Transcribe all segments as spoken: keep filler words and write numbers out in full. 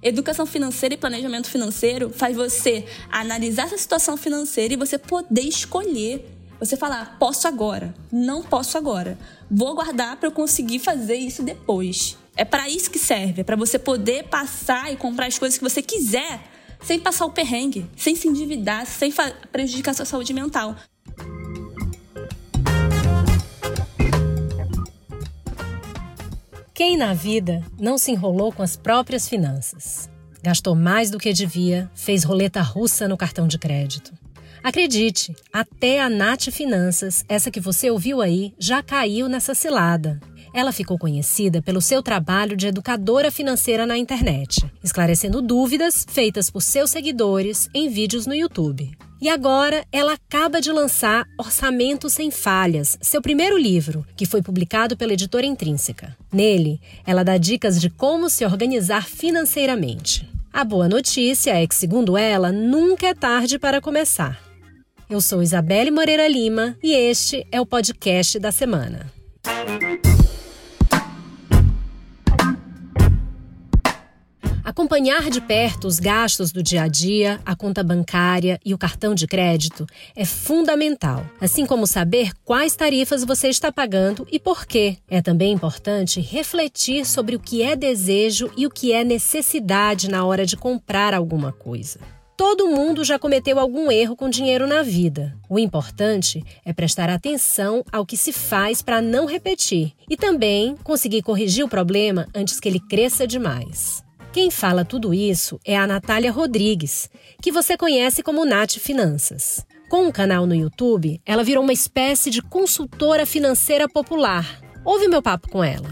Educação financeira e planejamento financeiro faz você analisar essa situação financeira e você poder escolher. Você falar, posso agora, não posso agora. Vou guardar para eu conseguir fazer isso depois. É para isso que serve, é para você poder passar e comprar as coisas que você quiser sem passar o perrengue, sem se endividar, sem prejudicar a sua saúde mental. Quem na vida não se enrolou com as próprias finanças? Gastou mais do que devia, fez roleta russa no cartão de crédito. Acredite, até a Nath Finanças, essa que você ouviu aí, já caiu nessa cilada. Ela ficou conhecida pelo seu trabalho de educadora financeira na internet, esclarecendo dúvidas feitas por seus seguidores em vídeos no YouTube. E agora ela acaba de lançar Orçamento Sem Falhas, seu primeiro livro, que foi publicado pela editora Intrínseca. Nele, ela dá dicas de como se organizar financeiramente. A boa notícia é que, segundo ela, nunca é tarde para começar. Eu sou Isabelle Moreira Lima e este é o podcast da semana. Acompanhar de perto os gastos do dia a dia, a conta bancária e o cartão de crédito é fundamental, assim como saber quais tarifas você está pagando e por quê. É também importante refletir sobre o que é desejo e o que é necessidade na hora de comprar alguma coisa. Todo mundo já cometeu algum erro com dinheiro na vida. O importante é prestar atenção ao que se faz para não repetir e também conseguir corrigir o problema antes que ele cresça demais. Quem fala tudo isso é a Natália Rodrigues, que você conhece como Nath Finanças. Com um canal no YouTube, ela virou uma espécie de consultora financeira popular. Ouve meu papo com ela.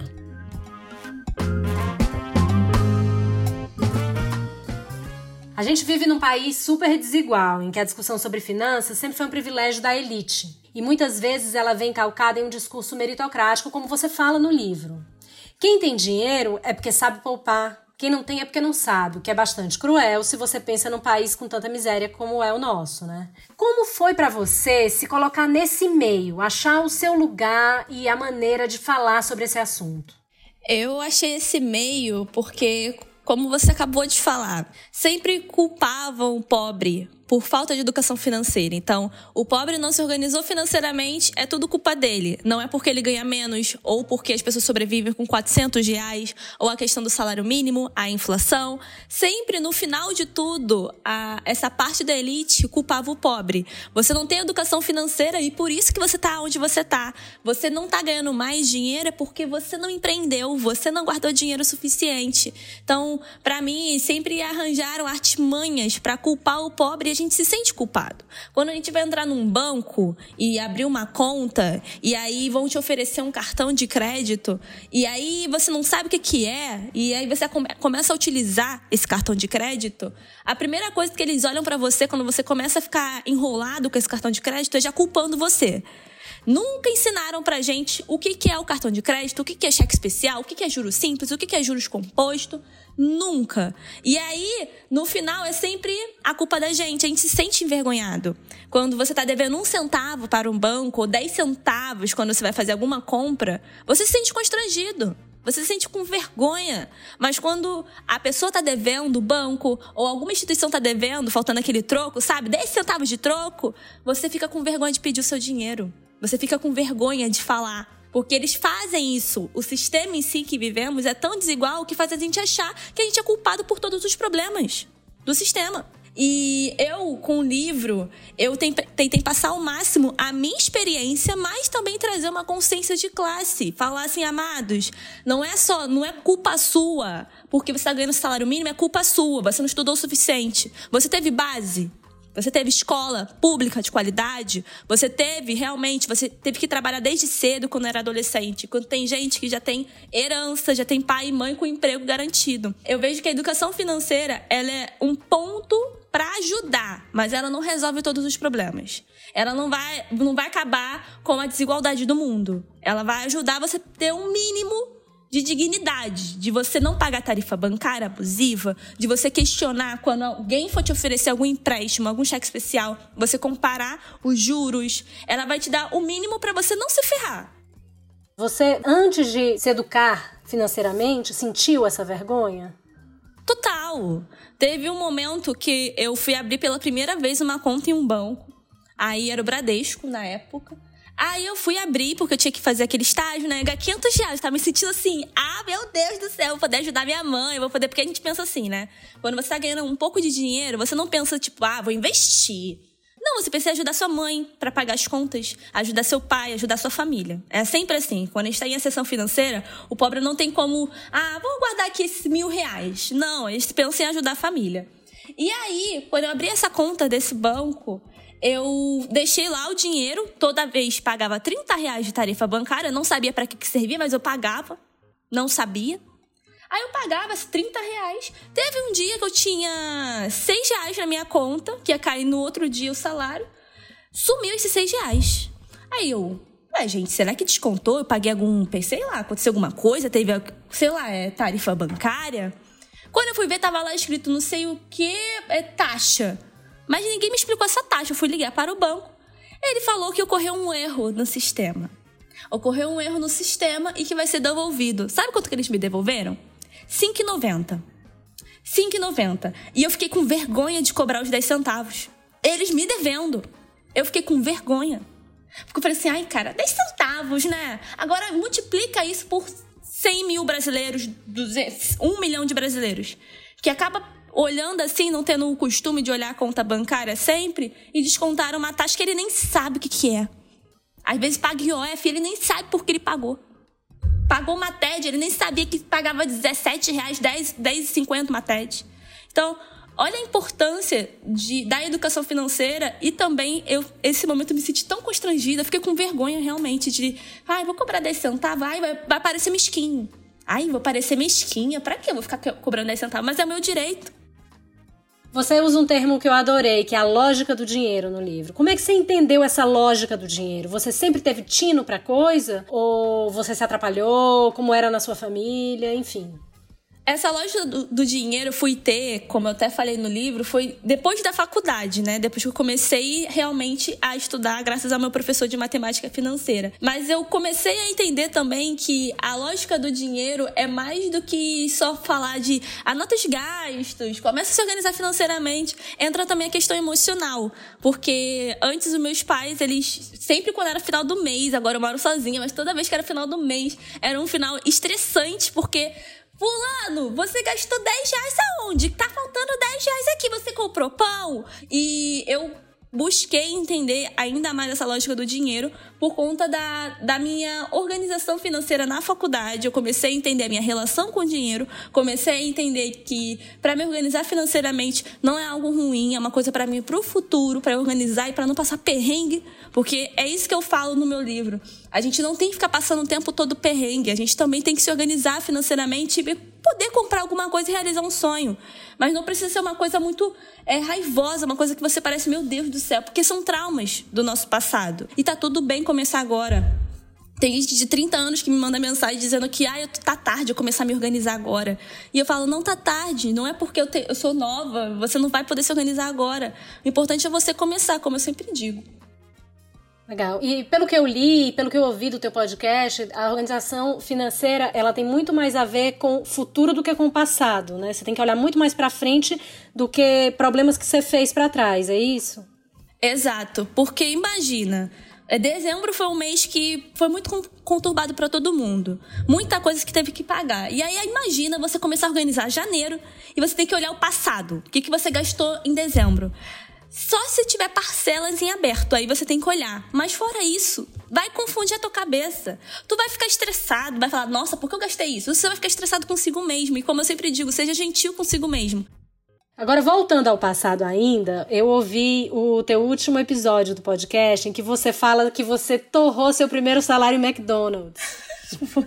A gente vive num país super desigual, em que a discussão sobre finanças sempre foi um privilégio da elite. E muitas vezes ela vem calcada em um discurso meritocrático, como você fala no livro. Quem tem dinheiro é porque sabe poupar. Quem não tem é porque não sabe, o que é bastante cruel se você pensa num país com tanta miséria como é o nosso, né? Como foi pra você se colocar nesse meio, achar o seu lugar e a maneira de falar sobre esse assunto? Eu achei esse meio porque, como você acabou de falar, sempre culpavam o pobre por falta de educação financeira. Então, o pobre não se organizou financeiramente, é tudo culpa dele. Não é porque ele ganha menos, ou porque as pessoas sobrevivem com quatrocentos reais, ou a questão do salário mínimo, a inflação. Sempre, no final de tudo, a, essa parte da elite culpava o pobre. Você não tem educação financeira e por isso que você está onde você está. Você não está ganhando mais dinheiro é porque você não empreendeu, você não guardou dinheiro suficiente. Então, para mim, sempre arranjaram artimanhas para culpar o pobre e a gente se sente culpado. Quando a gente vai entrar num banco e abrir uma conta e aí vão te oferecer um cartão de crédito e aí você não sabe o que que é e aí você come- começa a utilizar esse cartão de crédito, a primeira coisa que eles olham pra você quando você começa a ficar enrolado com esse cartão de crédito é já culpando você. Nunca ensinaram pra gente o que que é o cartão de crédito, o que que é cheque especial, o que que é juros simples, o que que é juros composto. Nunca. E aí, no final, é sempre a culpa da gente. A gente se sente envergonhado. Quando você tá devendo um centavo para um banco, ou dez centavos quando você vai fazer alguma compra, você se sente constrangido. Você se sente com vergonha. Mas quando a pessoa tá devendo, o banco, ou alguma instituição tá devendo, faltando aquele troco, sabe? dez centavos de troco, você fica com vergonha de pedir o seu dinheiro. Você fica com vergonha de falar. Porque eles fazem isso. O sistema em si que vivemos é tão desigual que faz a gente achar que a gente é culpado por todos os problemas do sistema. E eu, com o livro, eu tentei passar ao máximo a minha experiência, mas também trazer uma consciência de classe. Falar assim, amados, não é só, não é culpa sua, porque você está ganhando salário mínimo, é culpa sua, você não estudou o suficiente. Você teve base? Você teve escola pública de qualidade? Você teve, realmente, você teve que trabalhar desde cedo quando era adolescente. Quando tem gente que já tem herança, já tem pai e mãe com emprego garantido. Eu vejo que a educação financeira, ela é um ponto para ajudar, mas ela não resolve todos os problemas. Ela não vai, não vai acabar com a desigualdade do mundo. Ela vai ajudar você a ter um mínimo de dignidade, de você não pagar tarifa bancária abusiva, de você questionar quando alguém for te oferecer algum empréstimo, algum cheque especial, você comparar os juros. Ela vai te dar o mínimo para você não se ferrar. Você, antes de se educar financeiramente, sentiu essa vergonha? Total. Teve um momento que eu fui abrir pela primeira vez uma conta em um banco. Aí era o Bradesco, na época. Aí eu fui abrir, porque eu tinha que fazer aquele estágio, né? quinhentos reais. Tava me sentindo assim, ah, meu Deus do céu, eu vou poder ajudar minha mãe, eu vou poder... Porque a gente pensa assim, né? Quando você tá ganhando um pouco de dinheiro, você não pensa, tipo, ah, vou investir. Não, você precisa ajudar sua mãe pra pagar as contas, ajudar seu pai, ajudar sua família. É sempre assim. Quando a gente tá em exceção financeira, o pobre não tem como, ah, vamos guardar aqui esses mil reais. Não, a gente pensa em ajudar a família. E aí, quando eu abri essa conta desse banco... Eu deixei lá o dinheiro, toda vez pagava trinta reais de tarifa bancária, não sabia para que, que servia, mas eu pagava, não sabia. Aí eu pagava esses trinta reais. Teve um dia que eu tinha seis reais na minha conta, que ia cair no outro dia o salário, sumiu esses seis reais. Aí eu, ué gente, será que descontou? Eu paguei algum, sei lá, aconteceu alguma coisa, teve, sei lá, é, tarifa bancária? Quando eu fui ver, tava lá escrito não sei o que, é taxa. Mas ninguém me explicou essa taxa. Eu fui ligar para o banco. Ele falou que ocorreu um erro no sistema. Ocorreu um erro no sistema e que vai ser devolvido. Sabe quanto que eles me devolveram? cinco reais e noventa centavos. cinco reais e noventa centavos. E eu fiquei com vergonha de cobrar os dez centavos. Eles me devendo. Eu fiquei com vergonha. Porque eu falei assim, ai cara, dez centavos, né? Agora multiplica isso por cem mil brasileiros, duzentos, um milhão de brasileiros. Que acaba... olhando assim, não tendo o costume de olhar a conta bancária sempre, e descontaram uma taxa que ele nem sabe o que, que é. Às vezes paga I O F, ele nem sabe por que ele pagou. Pagou uma T E D, ele nem sabia que pagava dezessete reais, dez reais e cinquenta centavos uma T E D. Então, olha a importância de, da educação financeira, e também, eu, esse momento eu me senti tão constrangida, fiquei com vergonha realmente de, ai, vou cobrar dez centavos, ai, vai, vai parecer mesquinho. Ai, vou parecer mesquinha, pra quê? Eu vou ficar cobrando dez centavos, mas é o meu direito. Você usa um termo que eu adorei, que é a lógica do dinheiro no livro. Como é que você entendeu essa lógica do dinheiro? Você sempre teve tino pra coisa? Ou você se atrapalhou? Como era na sua família? Enfim. Essa lógica do, do dinheiro eu fui ter, como eu até falei no livro, foi depois da faculdade, né? Depois que eu comecei realmente a estudar, graças ao meu professor de matemática financeira. Mas eu comecei a entender também que a lógica do dinheiro é mais do que só falar de anota os gastos, começa a se organizar financeiramente. Entra também a questão emocional, porque antes os meus pais, eles sempre quando era final do mês, agora eu moro sozinha, mas toda vez que era final do mês, era um final estressante, porque... Fulano, você gastou dez reais aonde? Tá faltando dez reais aqui, você comprou pão? E eu busquei entender ainda mais essa lógica do dinheiro por conta da, da minha organização financeira na faculdade. Eu comecei a entender a minha relação com o dinheiro, comecei a entender que para me organizar financeiramente não é algo ruim, é uma coisa para mim pro futuro, para organizar e para não passar perrengue, porque é isso que eu falo no meu livro. A gente não tem que ficar passando o tempo todo perrengue, a gente também tem que se organizar financeiramente e poder comprar alguma coisa e realizar um sonho. Mas não precisa ser uma coisa muito é, raivosa, uma coisa que você parece, meu Deus do céu, porque são traumas do nosso passado. E tá tudo bem começar agora. Tem gente de trinta anos que me manda mensagem dizendo que ah, eu, tá tarde eu começar a me organizar agora. E eu falo, não tá tarde, não é porque eu, te, eu sou nova, você não vai poder se organizar agora. O importante é você começar, como eu sempre digo. Legal. E pelo que eu li, pelo que eu ouvi do teu podcast, a organização financeira, ela tem muito mais a ver com o futuro do que com o passado, né? Você tem que olhar muito mais pra frente do que problemas que você fez pra trás, é isso? Exato, porque imagina, dezembro foi um mês que foi muito conturbado pra todo mundo. Muita coisa que teve que pagar. E aí imagina você começar a organizar janeiro e você tem que olhar o passado. O que, que você gastou em dezembro? Só se tiver parcelas em aberto, aí você tem que olhar. Mas fora isso, vai confundir a tua cabeça. Tu vai ficar estressado, vai falar, nossa, por que eu gastei isso? Você vai ficar estressado consigo mesmo. E como eu sempre digo, seja gentil consigo mesmo. Agora, voltando ao passado ainda, eu ouvi o teu último episódio do podcast em que você fala que você torrou seu primeiro salário em McDonald's. Foi.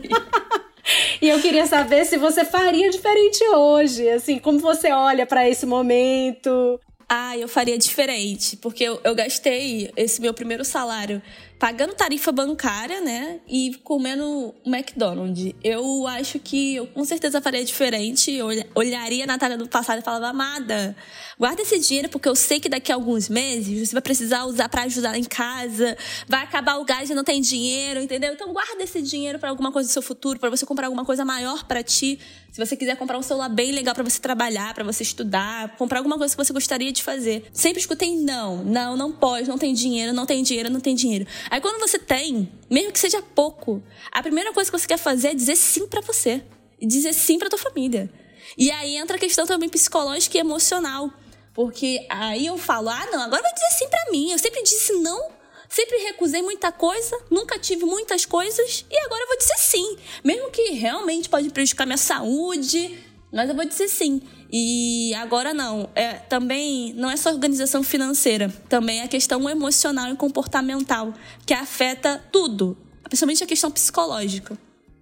E eu queria saber se você faria diferente hoje, assim, como você olha pra esse momento... Ah, eu faria diferente, porque eu, eu gastei esse meu primeiro salário pagando tarifa bancária, né, e comendo McDonald's. Eu acho que eu com certeza faria diferente. Eu olharia a Natália do passado e falava: amada, guarda esse dinheiro porque eu sei que daqui a alguns meses você vai precisar usar para ajudar em casa, vai acabar o gás e não tem dinheiro, entendeu? Então guarda esse dinheiro para alguma coisa do seu futuro, para você comprar alguma coisa maior para ti. Se você quiser comprar um celular bem legal para você trabalhar, para você estudar, comprar alguma coisa que você gostaria de fazer. Sempre escutei não, não, não pode, não tem dinheiro, não tem dinheiro, não tem dinheiro. Aí quando você tem, mesmo que seja pouco, a primeira coisa que você quer fazer é dizer sim pra você. E dizer sim pra tua família. E aí entra a questão também psicológica e emocional. Porque aí eu falo, ah, não, agora eu vou dizer sim pra mim. Eu sempre disse não, sempre recusei muita coisa, nunca tive muitas coisas, e agora eu vou dizer sim. Mesmo que realmente pode prejudicar minha saúde, mas eu vou dizer sim. E agora não, é, também não é só organização financeira, também é a questão emocional e comportamental, que afeta tudo, principalmente a questão psicológica.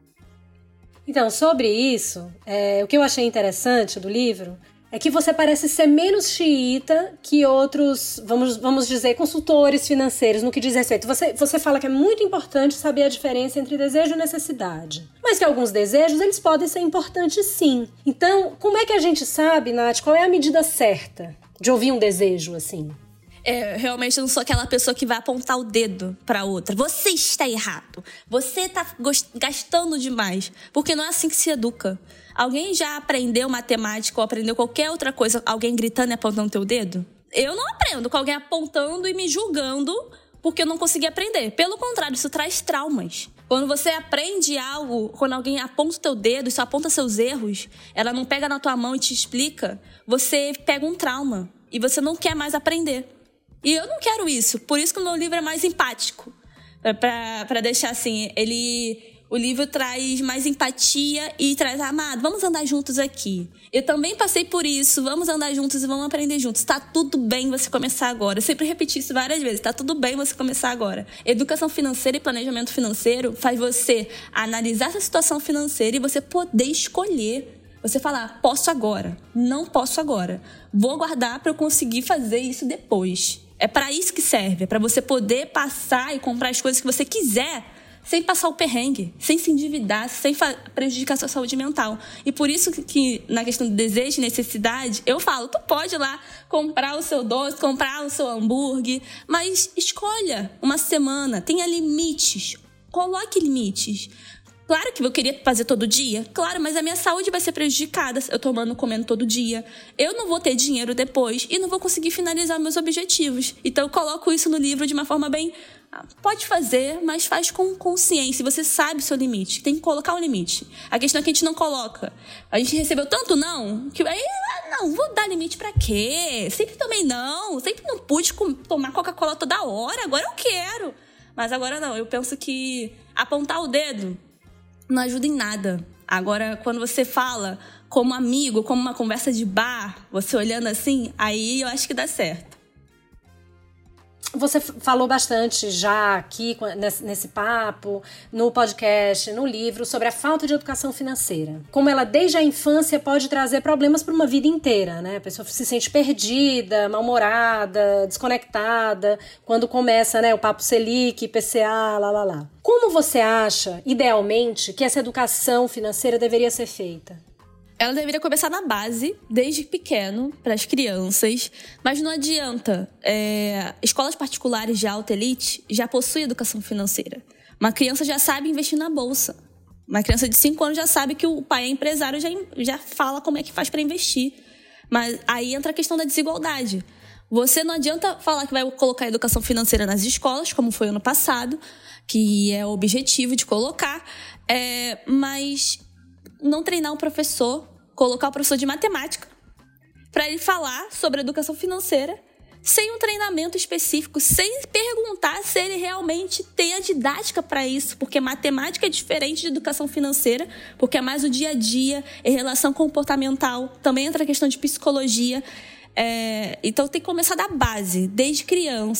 Então, sobre isso, é, o que eu achei interessante do livro é que você parece ser menos xiita que outros, vamos, vamos dizer, consultores financeiros no que diz respeito. Você, você fala que é muito importante saber a diferença entre desejo e necessidade. Mas que alguns desejos, eles podem ser importantes sim. Então, como é que a gente sabe, Nath, qual é a medida certa de ouvir um desejo assim? É, realmente eu não sou aquela pessoa que vai apontar o dedo pra outra. Você está errado. Você tá gastando demais. Porque não é assim que se educa. Alguém já aprendeu matemática ou aprendeu qualquer outra coisa, alguém gritando e apontando teu dedo? Eu não aprendo com alguém apontando e me julgando porque eu não consegui aprender. Pelo contrário, isso traz traumas. Quando você aprende algo, quando alguém aponta o teu dedo, isso aponta seus erros, ela não pega na tua mão e te explica, você pega um trauma e você não quer mais aprender. E eu não quero isso, por isso que o meu livro é mais empático. Pra, pra deixar assim, ele... O livro traz mais empatia e traz, amado, vamos andar juntos aqui. Eu também passei por isso, vamos andar juntos e vamos aprender juntos. Tá tudo bem você começar agora. Eu sempre repeti isso várias vezes, tá tudo bem você começar agora. Educação financeira e planejamento financeiro faz você analisar essa situação financeira e você poder escolher. Você falar, posso agora, não posso agora. Vou guardar para eu conseguir fazer isso depois. É para isso que serve, é para você poder passar e comprar as coisas que você quiser sem passar o perrengue, sem se endividar, sem prejudicar a sua saúde mental. E por isso que, que, na questão de desejo e necessidade, eu falo, tu pode ir lá comprar o seu doce, comprar o seu hambúrguer, mas escolha uma semana, tenha limites, coloque limites. Claro que eu queria fazer todo dia, claro, mas a minha saúde vai ser prejudicada eu tomando, comendo todo dia. Eu não vou ter dinheiro depois e não vou conseguir finalizar meus objetivos. Então eu coloco isso no livro de uma forma bem... Pode fazer, mas faz com consciência. Você sabe o seu limite. Tem que colocar um limite. A questão é que a gente não coloca. A gente recebeu tanto não, que aí, não, vou dar limite pra quê? Sempre também não. Sempre não pude tomar Coca-Cola toda hora. Agora eu quero. Mas agora não. Eu penso que apontar o dedo não ajuda em nada. Agora, quando você fala como amigo, como uma conversa de bar, você olhando assim, aí eu acho que dá certo. Você falou bastante já aqui nesse, nesse papo, no podcast, no livro, sobre a falta de educação financeira. Como ela, desde a infância, pode trazer problemas para uma vida inteira, né? A pessoa se sente perdida, mal-humorada, desconectada, quando começa, né, o papo Selic, I P C A, lá, lá, lá. Como você acha, idealmente, que essa educação financeira deveria ser feita? Ela deveria começar na base, desde pequeno, para as crianças. Mas não adianta. É, escolas particulares de alta elite já possuem educação financeira. Uma criança já sabe investir na bolsa. Uma criança de cinco anos já sabe que o pai é empresário, já, já fala como é que faz para investir. Mas aí entra a questão da desigualdade. Você não adianta falar que vai colocar educação financeira nas escolas, como foi ano passado, que é o objetivo de colocar, é, mas... não treinar um professor, colocar o professor de matemática para ele falar sobre educação financeira sem um treinamento específico, sem perguntar se ele realmente tem a didática para isso, porque matemática é diferente de educação financeira, porque é mais o dia a dia, é relação comportamental, também entra a questão de psicologia. É, então tem que começar da base, desde criança,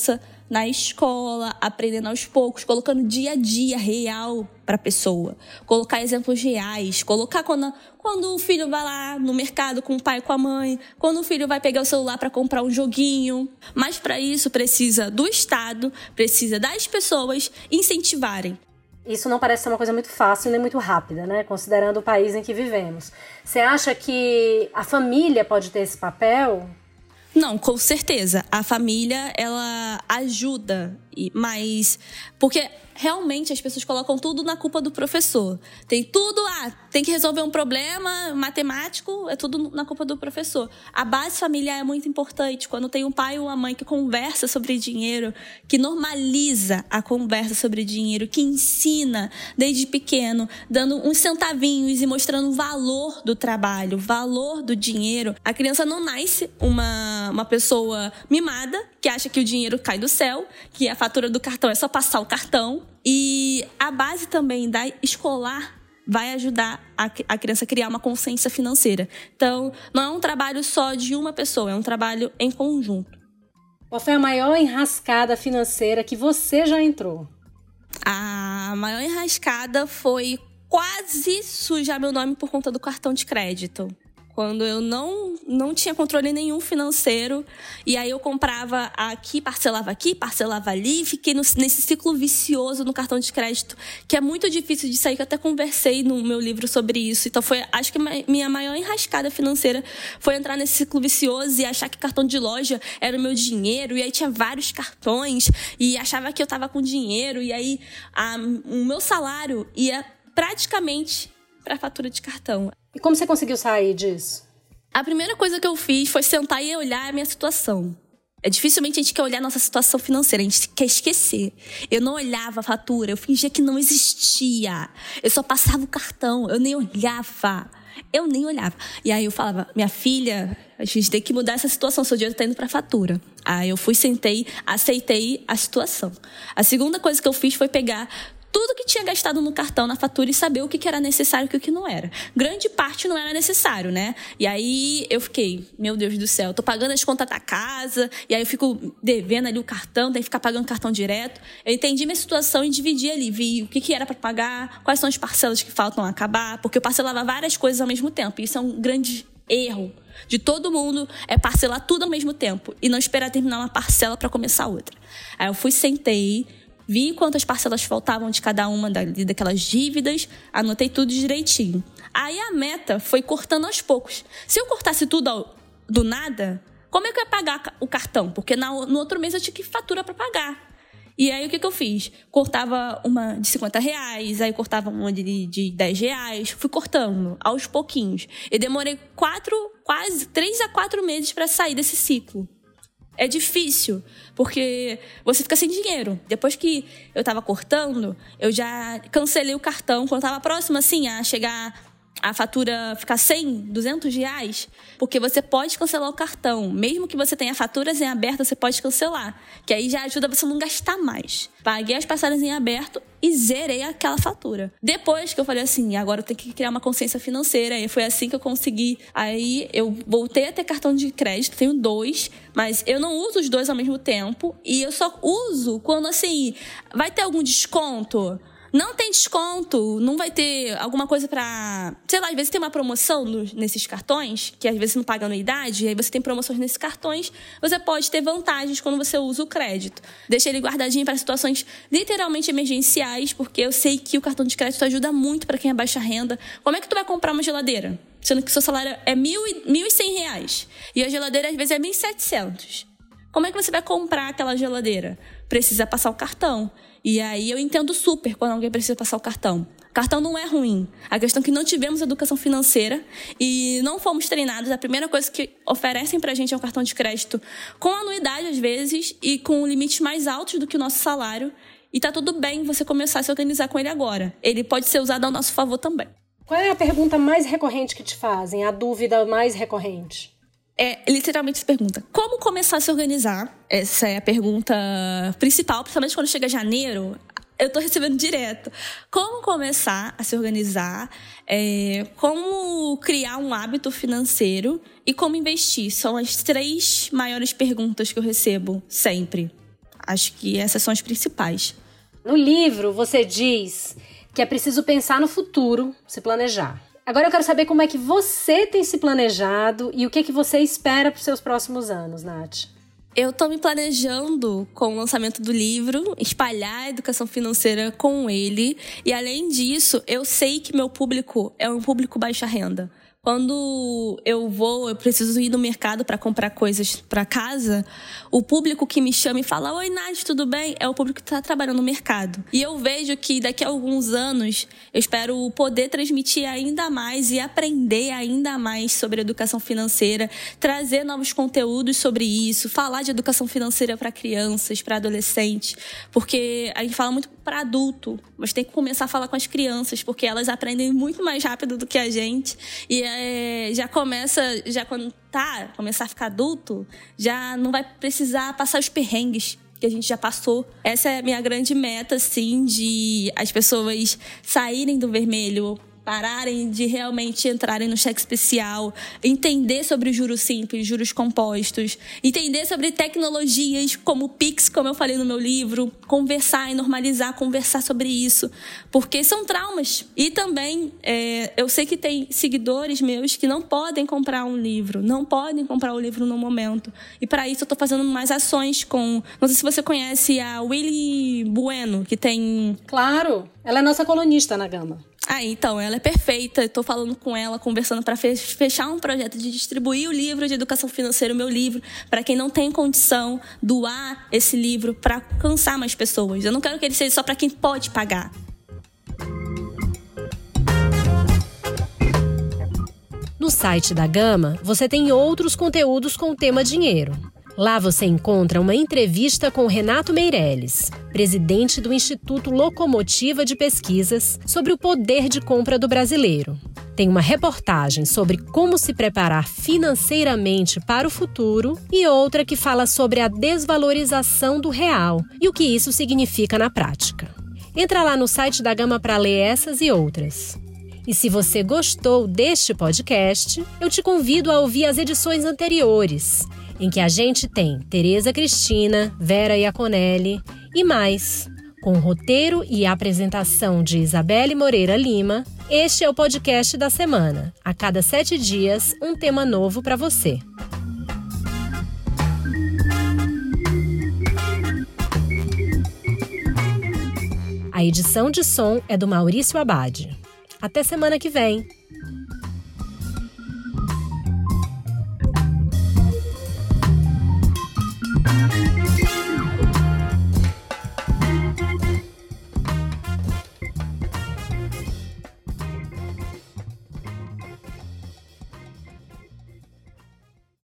na escola, aprendendo aos poucos, colocando dia a dia real para a pessoa. Colocar exemplos reais, colocar quando, quando o filho vai lá no mercado com o pai e com a mãe, quando o filho vai pegar o celular para comprar um joguinho. Mas para isso precisa do Estado, precisa das pessoas incentivarem. Isso não parece ser uma coisa muito fácil nem muito rápida, né? Considerando o país em que vivemos. Você acha que a família pode ter esse papel? Não, com certeza. A família, ela ajuda, mas... Porque realmente as pessoas colocam tudo na culpa do professor. Tem tudo, ah, tem que resolver um problema matemático, é tudo na culpa do professor. A base familiar é muito importante. Quando tem um pai ou uma mãe que conversa sobre dinheiro, que normaliza a conversa sobre dinheiro, que ensina desde pequeno, dando uns centavinhos e mostrando o valor do trabalho, o valor do dinheiro. A criança não nasce uma, uma pessoa mimada, que acha que o dinheiro cai do céu, que a fatura do cartão é só passar o cartão. E a base também da escolar vai ajudar a, a criança a criar uma consciência financeira. Então, não é um trabalho só de uma pessoa, é um trabalho em conjunto. Qual foi a maior enrascada financeira que você já entrou? A maior enrascada foi quase sujar meu nome por conta do cartão de crédito. Quando eu não, não tinha controle nenhum financeiro. E aí eu comprava aqui, parcelava aqui, parcelava ali. Fiquei no, nesse ciclo vicioso no cartão de crédito, que é muito difícil de sair, que eu até conversei no meu livro sobre isso. Então, foi, acho que minha maior enrascada financeira foi entrar nesse ciclo vicioso e achar que cartão de loja era o meu dinheiro. E aí tinha vários cartões e achava que eu estava com dinheiro. E aí a, o meu salário ia praticamente para a fatura de cartão. E como você conseguiu sair disso? A primeira coisa que eu fiz foi sentar e olhar a minha situação. É, dificilmente a gente quer olhar a nossa situação financeira, a gente quer esquecer. Eu não olhava a fatura, eu fingia que não existia. Eu só passava o cartão, eu nem olhava. Eu nem olhava. E aí eu falava, minha filha, a gente tem que mudar essa situação, seu dinheiro tá indo pra fatura. Aí eu fui, sentei, aceitei a situação. A segunda coisa que eu fiz foi pegar tudo que tinha gastado no cartão, na fatura, e saber o que era necessário e o que não era. Grande parte não era necessário, né? E aí eu fiquei, meu Deus do céu, tô pagando as contas da casa, e aí eu fico devendo ali o cartão, tem que ficar pagando cartão direto. Eu entendi minha situação e dividi ali, vi o que, que era para pagar, quais são as parcelas que faltam acabar, porque eu parcelava várias coisas ao mesmo tempo. Isso é um grande erro de todo mundo, é parcelar tudo ao mesmo tempo e não esperar terminar uma parcela para começar outra. Aí eu fui, sentei, vi quantas parcelas faltavam de cada uma daquelas dívidas, anotei tudo direitinho. Aí a meta foi cortando aos poucos. Se eu cortasse tudo ao, do nada, como é que eu ia pagar o cartão? Porque no outro mês eu tinha que fatura para pagar. E aí o que, que eu fiz? Cortava uma de cinquenta reais, aí cortava uma de, de dez reais, fui cortando aos pouquinhos. Eu demorei quatro, quase três a quatro meses para sair desse ciclo. É difícil, porque você fica sem dinheiro. Depois que eu tava cortando, eu já cancelei o cartão. Quando tava próximo, assim, a chegar a fatura ficar cem, duzentos reais, porque você pode cancelar o cartão. Mesmo que você tenha faturas em aberto, você pode cancelar. Que aí já ajuda você a não gastar mais. Paguei as passagens em aberto e zerei aquela fatura. Depois que eu falei assim, agora eu tenho que criar uma consciência financeira. E foi assim que eu consegui. Aí eu voltei a ter cartão de crédito, tenho dois, mas eu não uso os dois ao mesmo tempo. E eu só uso quando, assim, vai ter algum desconto. Não tem desconto, não vai ter alguma coisa pra... Sei lá, às vezes tem uma promoção no, nesses cartões, que às vezes não paga anuidade, e aí você tem promoções nesses cartões, você pode ter vantagens quando você usa o crédito. Deixa ele guardadinho para situações literalmente emergenciais, porque eu sei que o cartão de crédito ajuda muito para quem é baixa renda. Como é que tu vai comprar uma geladeira? Sendo que o seu salário é mil e cem reais, e a geladeira às vezes é mil e setecentos. Como é que você vai comprar aquela geladeira? Precisa passar o cartão. E aí eu entendo super quando alguém precisa passar o cartão. Cartão não é ruim. A questão é que não tivemos educação financeira e não fomos treinados. A primeira coisa que oferecem pra gente é um cartão de crédito com anuidade, às vezes, e com limites mais altos do que o nosso salário. E tá tudo bem você começar a se organizar com ele agora. Ele pode ser usado ao nosso favor também. Qual é a pergunta mais recorrente que te fazem? A dúvida mais recorrente? É, literalmente se pergunta, como começar a se organizar? Essa é a pergunta principal, principalmente quando chega janeiro, eu tô recebendo direto. Como começar a se organizar? É, como criar um hábito financeiro? E como investir? São as três maiores perguntas que eu recebo sempre. Acho que essas são as principais. No livro, você diz que é preciso pensar no futuro, se planejar. Agora eu quero saber como é que você tem se planejado e o que, que você espera para os seus próximos anos, Nath. Eu tô me planejando com o lançamento do livro, espalhar a educação financeira com ele. E, além disso, eu sei que meu público é um público baixa renda. Quando eu vou, eu preciso ir no mercado para comprar coisas para casa, o público que me chama e fala: "Oi, Nath, tudo bem?" É o público que está trabalhando no mercado. E eu vejo que daqui a alguns anos eu espero poder transmitir ainda mais e aprender ainda mais sobre educação financeira, trazer novos conteúdos sobre isso, falar de educação financeira para crianças, para adolescentes, porque a gente fala muito para adulto, mas tem que começar a falar com as crianças, porque elas aprendem muito mais rápido do que a gente. E é, já começa, já quando tá, começar a ficar adulto, já não vai precisar passar os perrengues que a gente já passou. Essa é a minha grande meta, assim, de as pessoas saírem do vermelho, pararem de realmente entrarem no cheque especial, entender sobre os juros simples, juros compostos, entender sobre tecnologias como o Pix, como eu falei no meu livro, conversar e normalizar, conversar sobre isso, porque são traumas. E também, é, eu sei que tem seguidores meus que não podem comprar um livro, não podem comprar o livro no momento. E para isso eu estou fazendo mais ações com... Não sei se você conhece a Willy Bueno, que tem... Claro, ela é nossa colunista na Gama. Ah, então, ela é perfeita. Estou falando com ela, conversando para fechar um projeto de distribuir o livro de educação financeira, o meu livro, para quem não tem condição, doar esse livro para alcançar mais pessoas. Eu não quero que ele seja só para quem pode pagar. No site da Gama, você tem outros conteúdos com o tema dinheiro. Lá você encontra uma entrevista com Renato Meirelles, presidente do Instituto Locomotiva de Pesquisas, sobre o poder de compra do brasileiro. Tem uma reportagem sobre como se preparar financeiramente para o futuro e outra que fala sobre a desvalorização do real e o que isso significa na prática. Entra lá no site da Gama para ler essas e outras. E se você gostou deste podcast, eu te convido a ouvir as edições anteriores, em que a gente tem Tereza Cristina, Vera Iaconelli e mais. Com roteiro e apresentação de Isabelle Moreira Lima, este é o podcast da semana. A cada sete dias, um tema novo para você. A edição de som é do Maurício Abad. Até semana que vem!